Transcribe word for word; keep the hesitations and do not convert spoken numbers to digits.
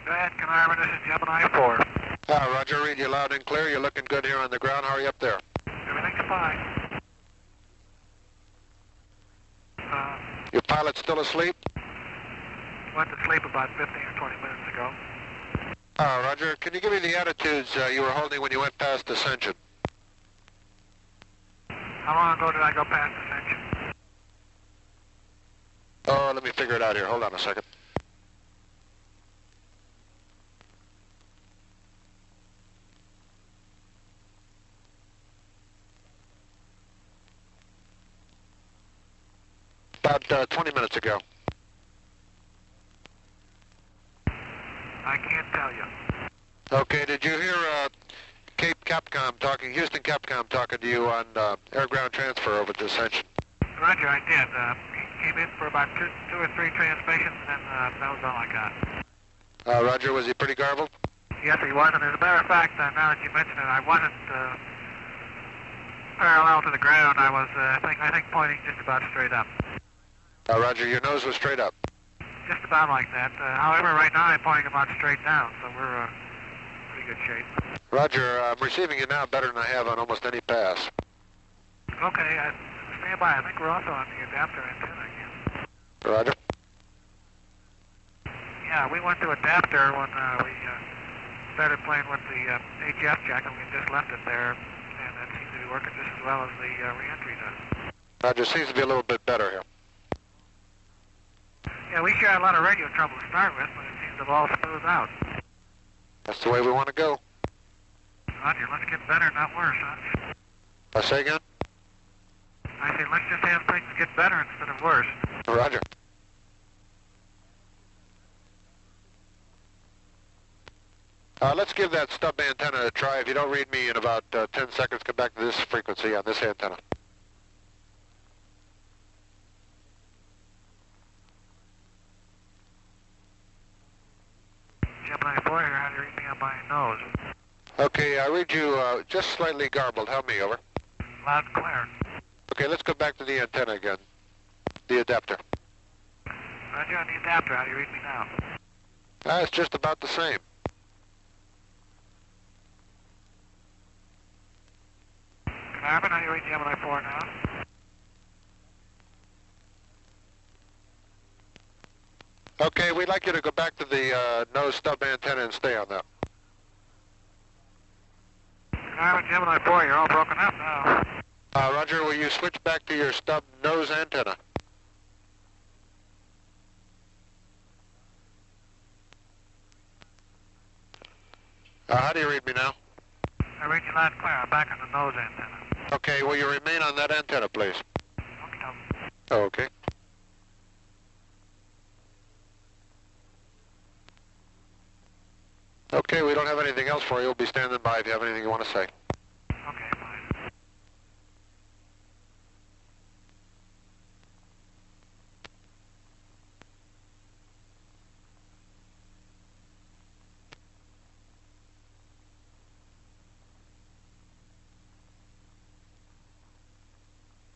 Go ahead, Caernarvon, this is Gemini four. Uh, Roger, read you loud and clear. You're looking good here on the ground. How are you up there? Everything's fine. Uh, Your pilot's still asleep? went to sleep about fifteen or twenty minutes ago. Uh, Roger, can you give me the attitudes uh, you were holding when you went past Ascension? How long ago did I go past Ascension? Oh, let me figure it out here. Hold on a second. About uh, twenty minutes ago. I can't tell you. Okay, did you hear uh, Cape Capcom talking, Houston Capcom talking to you on uh, air-ground transfer over to Ascension? Roger, I did. Uh, he came in for about two, two or three transmissions, and uh, that was all I got. Uh, Roger, was he pretty garbled? Yes, he was, and as a matter of fact, uh, now that you mention it, I wasn't uh, parallel to the ground. I was, uh, I think, I think pointing just about straight up. Uh, Roger, your nose was straight up. Just about like that. Uh, however, right now I'm pointing about straight down, so we're uh, pretty good shape. Roger, uh, I'm receiving you now better than I have on almost any pass. Okay, uh, stand by. I think we're also on the adapter antenna again. Roger. Yeah, we went to adapter when uh, we uh, started playing with the uh, H F jack, and we just left it there, and that seems to be working just as well as the uh, re-entry does. Roger, seems to be a little bit better here. Yeah, we sure had a lot of radio trouble to start with, but it seems to have all smoothed out. That's the way we want to go. Roger, let's get better, not worse, huh? I say again? I say let's just have things get better instead of worse. Roger. Uh, let's give that stub antenna a try. If you don't read me in about uh, ten seconds, come back to this frequency on this antenna. Gemini four here, how do you read me on my nose? Okay, I read you uh, just slightly garbled. Help me, over. Loud and clear. Okay, let's go back to the antenna again. The adapter. Roger, on the adapter, how do you read me now? Uh, it's just about the same. Caernarvon, how do you read Gemini four now? Okay, we'd like you to go back to the uh, nose stub antenna and stay on that. Caernarvon, Gemini four, you're all broken up now. Uh, Roger, will you switch back to your stub nose antenna? Uh, how do you read me now? I read you loud and clear. I'm back on the nose antenna. Okay, will you remain on that antenna, please? Okay, no. Oh, okay. Okay, we don't have anything else for you. We'll be standing by if you have anything you want to say.